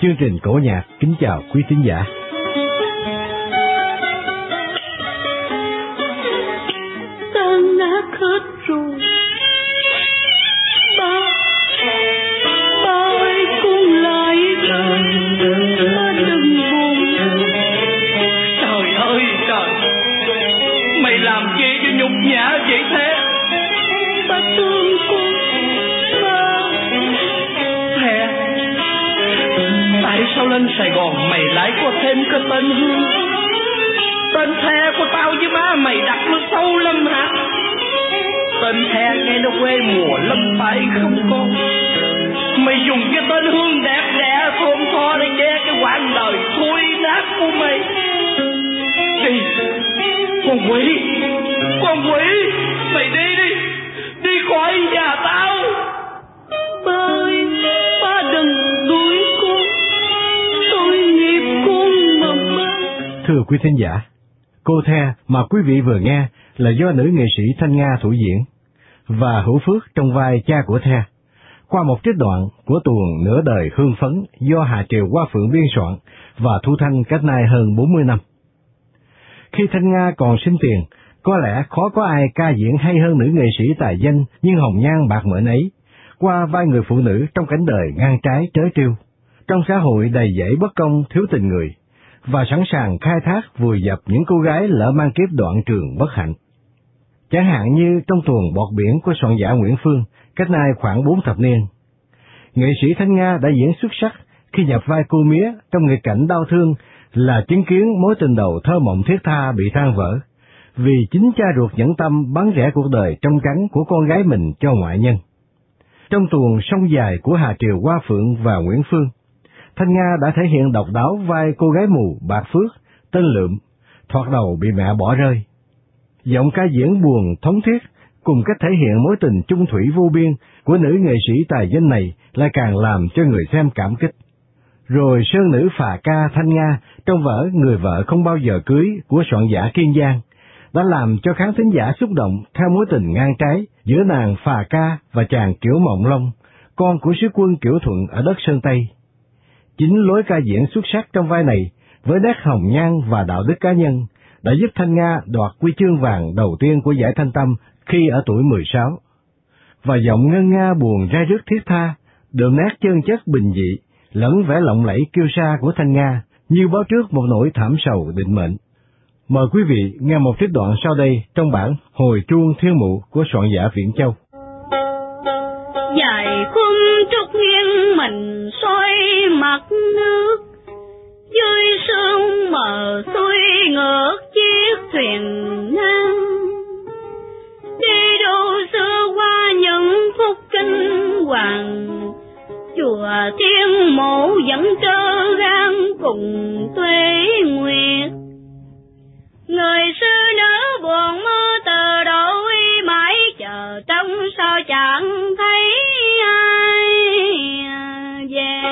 Chương trình cổ nhạc kính chào quý thính giả. Tan nát hết rồi, ba ơi con lại đây, ba đừng buồn. Trời ơi trời, mày làm chi cho nhục nhã vậy thế? Ba thương con, ba. Hè, tại sao lên Sài Gòn mày lại có thêm cái tên Hương? Tên The của tao với má mày đặt nó sâu lắm hả? Tên The nghe nó quê mùa lắm phải không con? Mày dùng cái tên Hương đẹp đẽ thơm tho để che cái quãng đời thối nát của mày. Đi, con quỷ, mày đi khỏi nhà tao. Ba ơi, ba đừng đuổi con, tội nghiệp con mà ba. Thưa quý thính giả, Cô The mà quý vị vừa nghe là do nữ nghệ sĩ Thanh Nga thủ diễn, và Hữu Phước trong vai cha của The, qua một trích đoạn của tuồng Nửa đời hương phấn do Hà Triều Hoa Phượng biên soạn và thu thanh cách nay hơn 40 năm. Khi Thanh Nga còn sinh tiền, có lẽ khó có ai ca diễn hay hơn nữ nghệ sĩ tài danh nhưng hồng nhan bạc mệnh ấy, qua vai người phụ nữ trong cảnh đời ngang trái trớ trêu, trong xã hội đầy dẫy bất công thiếu tình người, và sẵn sàng khai thác vùi dập những cô gái lỡ mang kiếp đoạn trường bất hạnh. Chẳng hạn như trong tuồng Bọt Biển của soạn giả Nguyễn Phương, cách nay khoảng 4 thập niên. Nghệ sĩ Thanh Nga đã diễn xuất sắc khi nhập vai cô Mía trong nghịch cảnh đau thương là chứng kiến mối tình đầu thơ mộng thiết tha bị tan vỡ, vì chính cha ruột nhẫn tâm bán rẻ cuộc đời trong trắng của con gái mình cho ngoại nhân. Trong tuồng Sông Dài của Hà Triều Hoa Phượng và Nguyễn Phương, Thanh Nga đã thể hiện độc đáo vai cô gái mù bạc phước, tên Lượm, thoạt đầu bị mẹ bỏ rơi. Giọng ca diễn buồn thống thiết cùng cách thể hiện mối tình chung thủy vô biên của nữ nghệ sĩ tài danh này lại càng làm cho người xem cảm kích. Rồi sơn nữ phà ca Thanh Nga trong vở Người vợ không bao giờ cưới của soạn giả Kiên Giang đã làm cho khán thính giả xúc động theo mối tình ngang trái giữa nàng phà ca và chàng Kiểu Mộng Long, con của sứ quân Kiểu Thuận ở đất Sơn Tây. Chính lối ca diễn xuất sắc trong vai này, với nét hồng nhan và đạo đức cá nhân, đã giúp Thanh Nga đoạt huy chương vàng đầu tiên của giải Thanh Tâm khi ở tuổi 16. Và giọng ngân nga buồn rai rứt thiết tha, đượm nét chân chất bình dị, lẫn vẻ lộng lẫy kiêu sa của Thanh Nga, như báo trước một nỗi thảm sầu định mệnh. Mời quý vị nghe một trích đoạn sau đây trong bản Hồi Chuông Thiên Mụ của soạn giả Viễn Châu. Dài khung trúc nghiêng mình xoay mặt nước, dưới sương mờ xuôi ngược chiếc thuyền ngang. Đi đâu xưa qua những phút kinh hoàng, chùa Thiên Mộ vẫn trơ gan cùng Tuế Nguyệt. Người xưa nỡ buồn mơ tờ đổi, mãi chờ trong sao chẳng thấy ai về.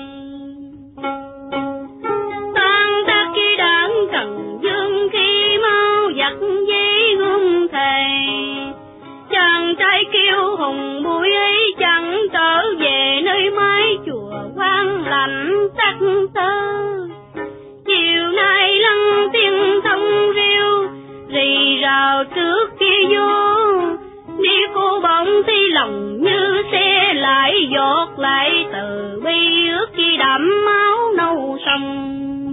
Tan tác khi đảng Cần Dương khi mau giặt giấy hương thề, chàng trai kiêu hùng bụi ấy chẳng trở về nơi mái chùa quang lạnh sắc tơ. Chiều nay lăng tiếng thông reo rì rào trước khi vô, đi cô bóng thấy lòng như xe lại giọt lại từ bi ước khi đẫm máu nâu sông.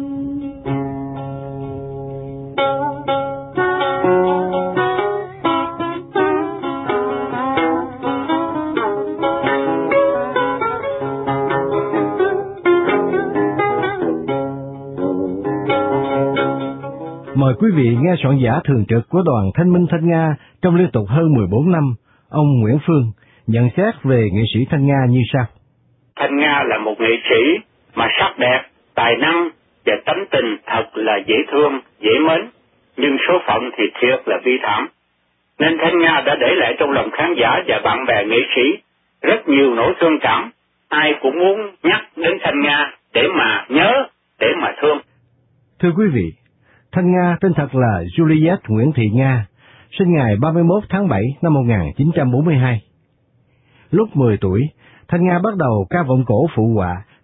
Mời quý vị nghe soạn giả thường trực của đoàn Thanh Minh Thanh Nga trong liên tục hơn 14 năm, ông Nguyễn Phương, nhận xét về nghệ sĩ Thanh Nga như sau. Thanh Nga là một nghệ sĩ mà sắc đẹp, tài năng và tấm tình thật là dễ thương, dễ mến, nhưng số phận thì thiệt là bi thảm. Nên Thanh Nga đã để lại trong lòng khán giả và bạn bè nghệ sĩ rất nhiều nỗi thương cảm. Ai cũng muốn nhắc đến Thanh Nga để mà nhớ, để mà thương. Thưa quý vị, Thanh Nga tên thật là Juliet Nguyễn Thị Nga, sinh ngày 31 tháng 7 năm 1942. Lúc 10 tuổi, Thanh Nga bắt đầu ca vọng cổ phụ họa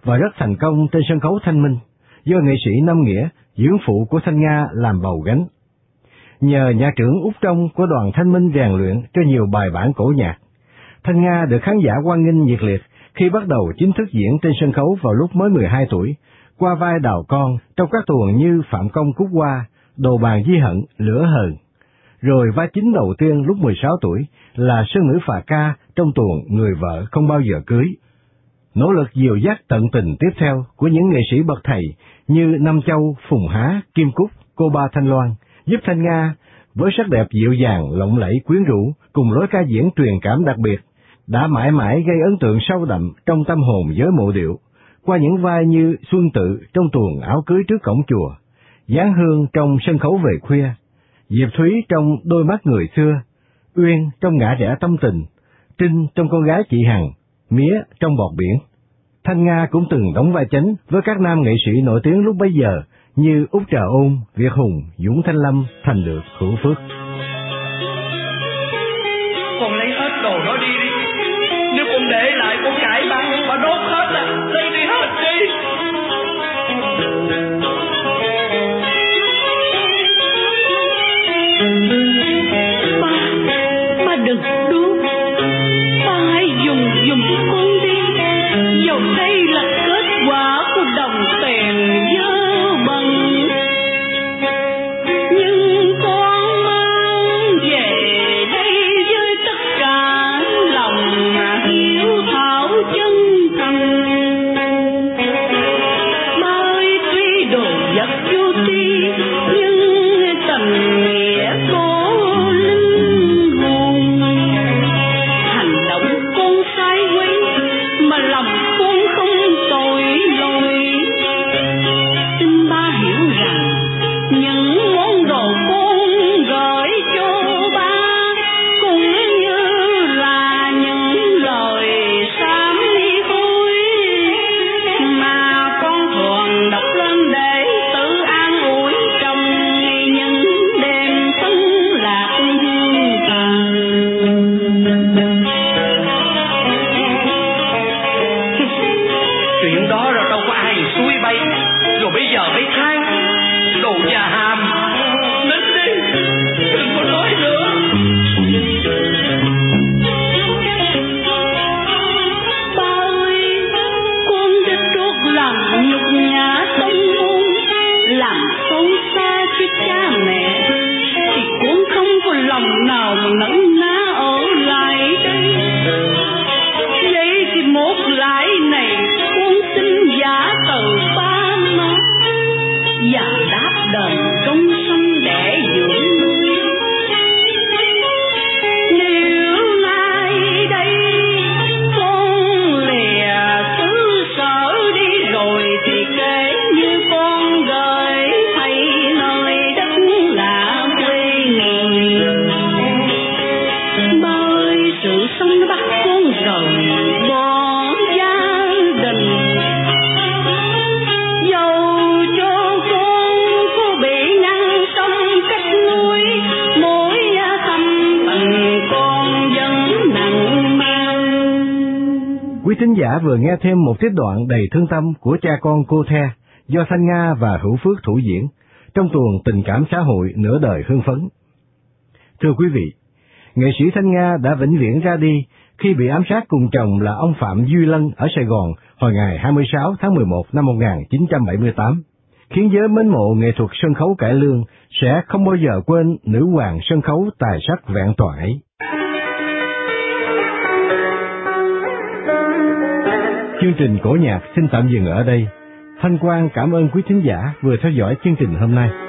và rất thành công trên sân khấu Thanh Minh, do nghệ sĩ Năm Nghĩa, dưỡng phụ của Thanh Nga làm bầu gánh. Nhờ nhạc trưởng Út Trong của đoàn Thanh Minh rèn luyện cho nhiều bài bản cổ nhạc, Thanh Nga được khán giả hoan nghênh nhiệt liệt khi bắt đầu chính thức diễn trên sân khấu vào lúc mới 12 tuổi, qua vai Đào Con trong các tuồng như Phạm Công Cúc Hoa, Đồ Bàn Di Hận, Lửa Hờn. Rồi vai chính đầu tiên lúc 16 tuổi là Sơn Nữ Phà Ca trong tuồng Người Vợ Không Bao Giờ Cưới. Nỗ lực dìu dắt tận tình tiếp theo của những nghệ sĩ bậc thầy như Nam Châu, Phùng Há, Kim Cúc, Cô Ba Thanh Loan giúp Thanh Nga với sắc đẹp dịu dàng, lộng lẫy, quyến rũ cùng lối ca diễn truyền cảm đặc biệt đã mãi mãi gây ấn tượng sâu đậm trong tâm hồn giới mộ điệu qua những vai như Xuân Tự trong tuồng Áo Cưới Trước Cổng Chùa, Giáng Hương trong Sân Khấu Về Khuya, Diệp Thúy trong Đôi Mắt Người Xưa, Uyên trong Ngã Rẽ Tâm Tình, Trinh trong Con Gái Chị Hằng, Mía trong Bọt Biển. Thanh Nga cũng từng đóng vai chính với các nam nghệ sĩ nổi tiếng lúc bấy giờ như Út Trà Ôn, Việt Hùng, Dũng Thanh Lâm, Thành Được, Hữu Phước. Con lấy hết đồ đó đi đi. Nếu con để lại con cãi băng mà đốt hết à, lấy đi hết đi. Ba đừng đốt. Ba hãy dùng cho con đi. Dầu đây là kết quả của đồng tiền dơ bẩn, nhưng con mang về đây với tất cả lòng hiếu thảo chân thành. Ba ơi, tuy đồ vật vô tri nhưng tình nghĩa có linh hồn. Hành động con sai quấy mà lòng con không tội lỗi. Xin ba hiểu rằng những món đồ con gửi cho ba cũng như là những lời sám hối mà con thường đọc lên để tự an ủi trong những đêm phân lạc hương tàn. Chuyện đó rồi đâu có ai suối bay. Rồi bây giờ mới than đồ già hàm. Nín đi, đừng có nói nữa. Ba ơi, con đã trót làm nhục nhã tông môn, làm xấu xa cho cha mẹ, thì con không có lòng nào mà ngẩn ngá ở lại đây. Vậy thì một lại này con xin giả từ ba má và đáp đền công sinh để dưỡng nuôi. Nếu nay đây con lìa xứ sở đi rồi thì kể như con gửi thầy nơi đất lạ quê người. Ba ơi, sự sống nó bắt con rời bỏ gia đình. Dầu cho con có bị ngăn trong cách nuôi, mỗi thâm tình con vẫn nặng mang. Quý thính giả vừa nghe thêm một trích đoạn đầy thương tâm của cha con cô The do Thanh Nga và Hữu Phước thủ diễn trong tuồng Tình Cảm Xã Hội Nửa Đời Hưng Phấn. Thưa quý vị, nghệ sĩ Thanh Nga đã vĩnh viễn ra đi khi bị ám sát cùng chồng là ông Phạm Duy Lân ở Sài Gòn hồi ngày 26 tháng 11 năm 1978, khiến giới mến mộ nghệ thuật sân khấu cải lương sẽ không bao giờ quên nữ hoàng sân khấu tài sắc vẹn toàn ấy. Chương trình cổ nhạc xin tạm dừng ở đây. Thanh Quang cảm ơn quý thính giả vừa theo dõi chương trình hôm nay.